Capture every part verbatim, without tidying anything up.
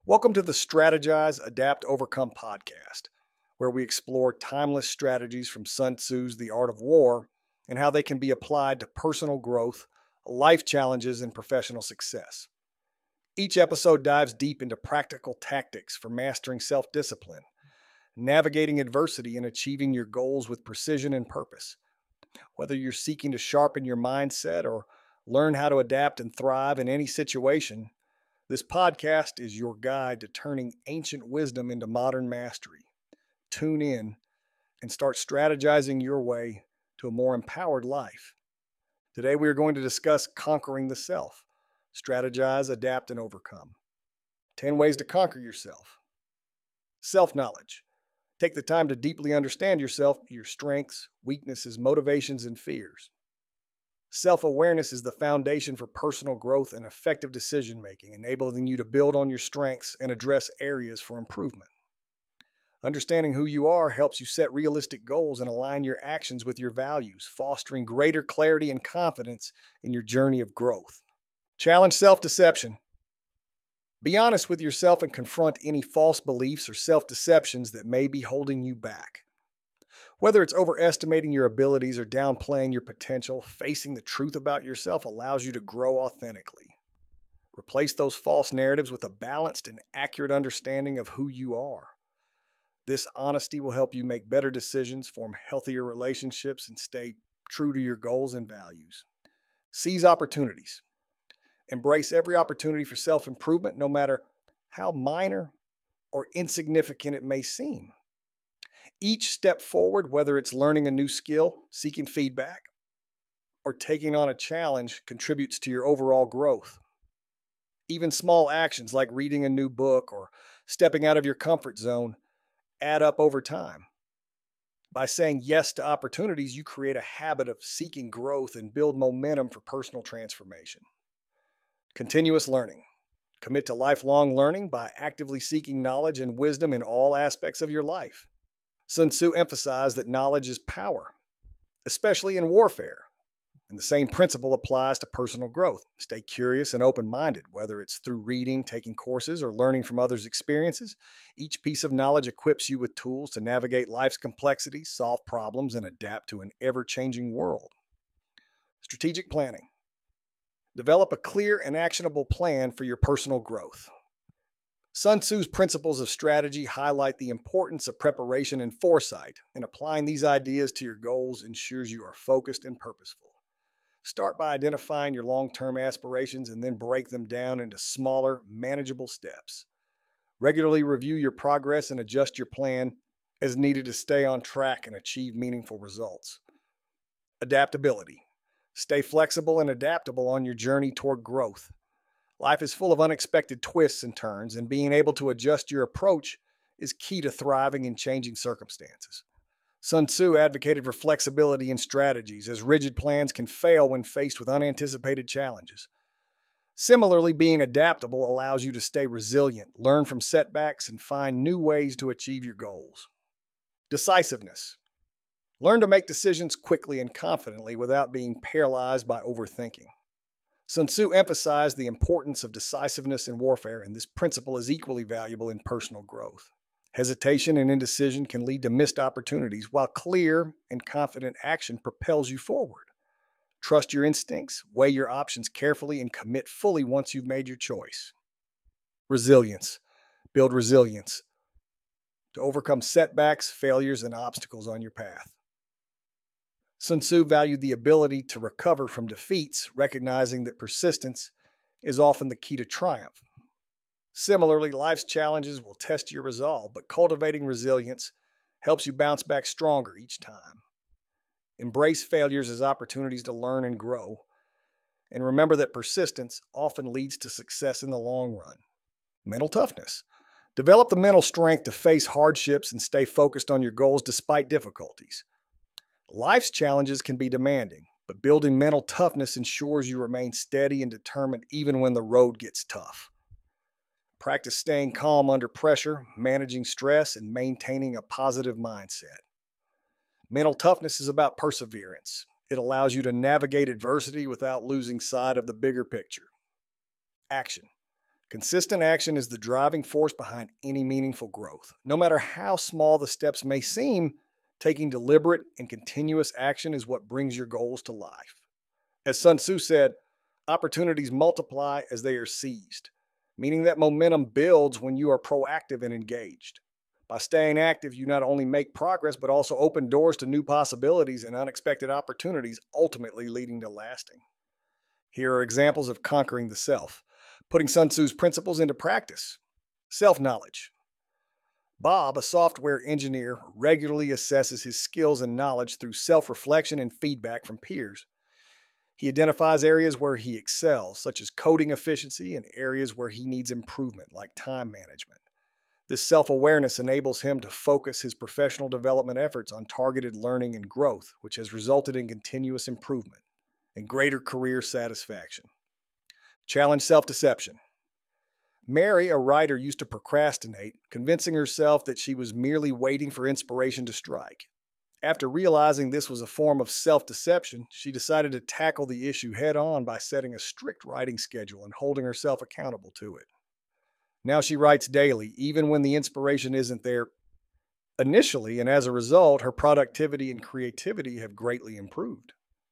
Welcome to the Strategize, Adapt, Overcome podcast, where we explore timeless strategies from Sun Tzu's The Art of War and how they can be applied to personal growth, life challenges, and professional success. Each episode dives deep into practical tactics for mastering self discipline, navigating adversity, and achieving your goals with precision and purpose. Whether you're seeking to sharpen your mindset or learn how to adapt and thrive in any situation, this podcast is your guide to turning ancient wisdom into modern mastery. Tune in and start strategizing your way to a more empowered life. Today, we are going to discuss conquering the self. Strategize, adapt, and overcome. ten ways to conquer yourself. Self-knowledge. Take the time to deeply understand yourself, your strengths, weaknesses, motivations, and fears. Self-awareness is the foundation for personal growth and effective decision-making, enabling you to build on your strengths and address areas for improvement. Understanding who you are helps you set realistic goals and align your actions with your values, fostering greater clarity and confidence in your journey of growth. Challenge self-deception. Be honest with yourself and confront any false beliefs or self-deceptions that may be holding you back. Whether it's overestimating your abilities or downplaying your potential, facing the truth about yourself allows you to grow authentically. Replace those false narratives with a balanced and accurate understanding of who you are. This honesty will help you make better decisions, form healthier relationships, and stay true to your goals and values. Seize opportunities. Embrace every opportunity for self-improvement, no matter how minor or insignificant it may seem. Each step forward, whether it's learning a new skill, seeking feedback, or taking on a challenge, contributes to your overall growth. Even small actions like reading a new book or stepping out of your comfort zone add up over time. By saying yes to opportunities, you create a habit of seeking growth and build momentum for personal transformation. Continuous learning. Commit to lifelong learning by actively seeking knowledge and wisdom in all aspects of your life. Sun Tzu emphasized that knowledge is power, especially in warfare, and the same principle applies to personal growth. Stay curious and open-minded, whether it's through reading, taking courses, or learning from others' experiences. Each piece of knowledge equips you with tools to navigate life's complexities, solve problems, and adapt to an ever-changing world. Strategic planning. Develop a clear and actionable plan for your personal growth. Sun Tzu's principles of strategy highlight the importance of preparation and foresight, and applying these ideas to your goals ensures you are focused and purposeful. Start by identifying your long-term aspirations and then break them down into smaller, manageable steps. Regularly review your progress and adjust your plan as needed to stay on track and achieve meaningful results. Adaptability. Stay flexible and adaptable on your journey toward growth. Life is full of unexpected twists and turns, and being able to adjust your approach is key to thriving in changing circumstances. Sun Tzu advocated for flexibility in strategies, as rigid plans can fail when faced with unanticipated challenges. Similarly, being adaptable allows you to stay resilient, learn from setbacks, and find new ways to achieve your goals. Decisiveness. Learn to make decisions quickly and confidently without being paralyzed by overthinking. Sun Tzu emphasized the importance of decisiveness in warfare, and this principle is equally valuable in personal growth. Hesitation and indecision can lead to missed opportunities, while clear and confident action propels you forward. Trust your instincts, weigh your options carefully, and commit fully once you've made your choice. Resilience. Build resilience to overcome setbacks, failures, and obstacles on your path. Sun Tzu valued the ability to recover from defeats, recognizing that persistence is often the key to triumph. Similarly, life's challenges will test your resolve, but cultivating resilience helps you bounce back stronger each time. Embrace failures as opportunities to learn and grow, and remember that persistence often leads to success in the long run. Mental toughness. Develop the mental strength to face hardships and stay focused on your goals despite difficulties. Life's challenges can be demanding, but building mental toughness ensures you remain steady and determined even when the road gets tough. Practice staying calm under pressure, managing stress, and maintaining a positive mindset. Mental toughness is about perseverance. It allows you to navigate adversity without losing sight of the bigger picture. Action. Consistent action is the driving force behind any meaningful growth. No matter how small the steps may seem, taking deliberate and continuous action is what brings your goals to life. As Sun Tzu said, opportunities multiply as they are seized, meaning that momentum builds when you are proactive and engaged. By staying active, you not only make progress, but also open doors to new possibilities and unexpected opportunities, ultimately leading to lasting. Here are examples of conquering the self, putting Sun Tzu's principles into practice. Self-knowledge. Bob, a software engineer, regularly assesses his skills and knowledge through self-reflection and feedback from peers. He identifies areas where he excels, such as coding efficiency, and areas where he needs improvement, like time management. This self-awareness enables him to focus his professional development efforts on targeted learning and growth, which has resulted in continuous improvement and greater career satisfaction. Challenge self-deception. Mary, a writer, used to procrastinate, convincing herself that she was merely waiting for inspiration to strike. After realizing this was a form of self-deception, she decided to tackle the issue head-on by setting a strict writing schedule and holding herself accountable to it. Now she writes daily, even when the inspiration isn't there initially, and as a result, her productivity and creativity have greatly improved.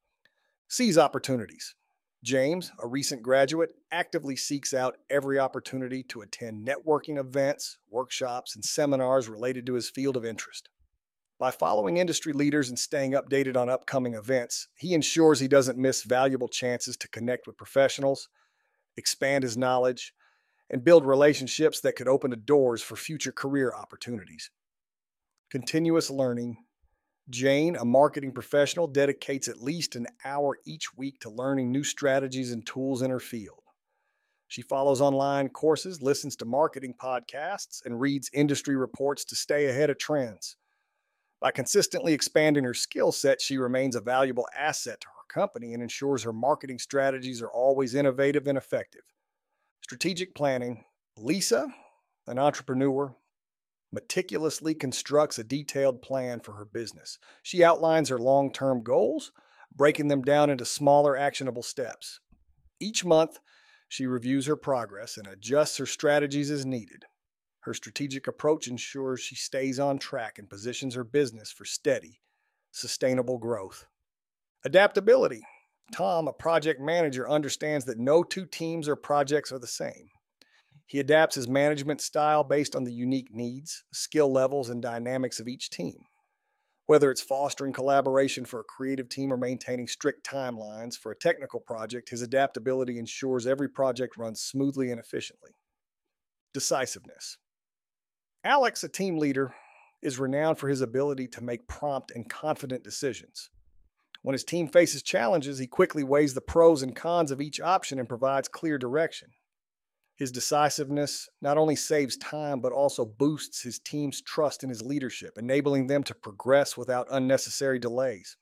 Seize opportunities. James, a recent graduate, actively seeks out every opportunity to attend networking events, workshops, and seminars related to his field of interest. By following industry leaders and staying updated on upcoming events, he ensures he doesn't miss valuable chances to connect with professionals, expand his knowledge, and build relationships that could open the doors for future career opportunities. Continuous learning. Jane, a marketing professional, dedicates at least an hour each week to learning new strategies and tools in her field. She follows online courses, listens to marketing podcasts, and reads industry reports to stay ahead of trends. By consistently expanding her skill set, she remains a valuable asset to her company and ensures her marketing strategies are always innovative and effective. Strategic planning. Lisa, an entrepreneur, meticulously constructs a detailed plan for her business. She outlines her long-term goals, breaking them down into smaller, actionable steps. Each month, she reviews her progress and adjusts her strategies as needed. Her strategic approach ensures she stays on track and positions her business for steady, sustainable growth. Adaptability. Tom, a project manager, understands that no two teams or projects are the same. He adapts his management style based on the unique needs, skill levels, and dynamics of each team. Whether it's fostering collaboration for a creative team or maintaining strict timelines for a technical project, his adaptability ensures every project runs smoothly and efficiently. Decisiveness. Alex, a team leader, is renowned for his ability to make prompt and confident decisions. When his team faces challenges, he quickly weighs the pros and cons of each option and provides clear direction. His decisiveness not only saves time, but also boosts his team's trust in his leadership, enabling them to progress without unnecessary delays.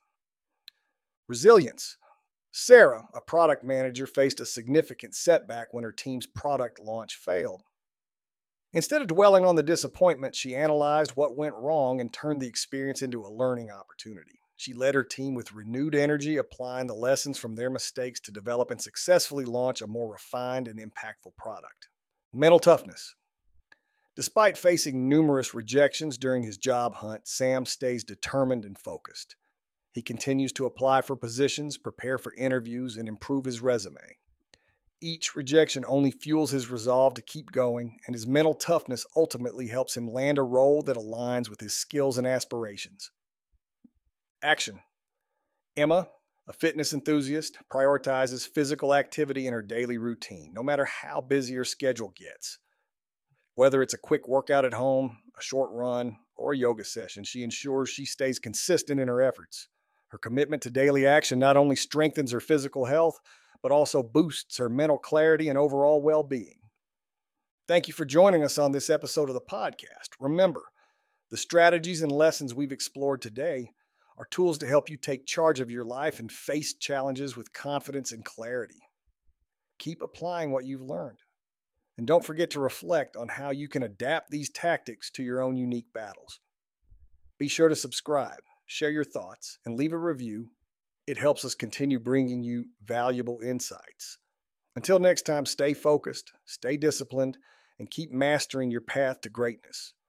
Resilience. Sarah, a product manager, faced a significant setback when her team's product launch failed. Instead of dwelling on the disappointment, she analyzed what went wrong and turned the experience into a learning opportunity. She led her team with renewed energy, applying the lessons from their mistakes to develop and successfully launch a more refined and impactful product. Mental toughness. Despite facing numerous rejections during his job hunt, Sam stays determined and focused. He continues to apply for positions, prepare for interviews, and improve his resume. Each rejection only fuels his resolve to keep going, and his mental toughness ultimately helps him land a role that aligns with his skills and aspirations. Action. Emma, a fitness enthusiast, prioritizes physical activity in her daily routine, no matter how busy her schedule gets. Whether it's a quick workout at home, a short run, or a yoga session, she ensures she stays consistent in her efforts. Her commitment to daily action not only strengthens her physical health, but also boosts her mental clarity and overall well-being. Thank you for joining us on this episode of the podcast. Remember, the strategies and lessons we've explored today are tools to help you take charge of your life and face challenges with confidence and clarity. Keep applying what you've learned. And don't forget to reflect on how you can adapt these tactics to your own unique battles. Be sure to subscribe, share your thoughts, and leave a review. It helps us continue bringing you valuable insights. Until next time, stay focused, stay disciplined, and keep mastering your path to greatness.